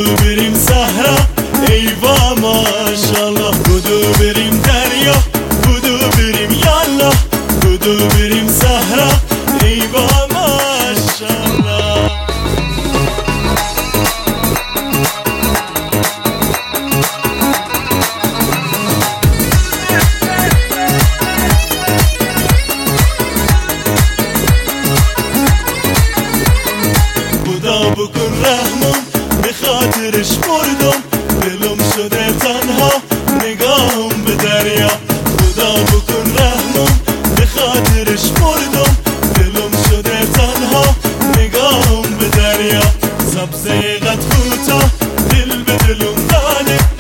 بدو بریم صحرا ایوا ماشالله، بدو بریم دریا، بدو بریم یالا، بدو بریم صحرا ایوا ماشالله. خدا بکن رحمم به خاطرش مردم، دلم شده تنها نگاهم به دریا. خدا بکن رحمم به خاطرش مردم، دلم شده تنها نگاهم به دریا. سبزه قد خوتا دل به دلم داده،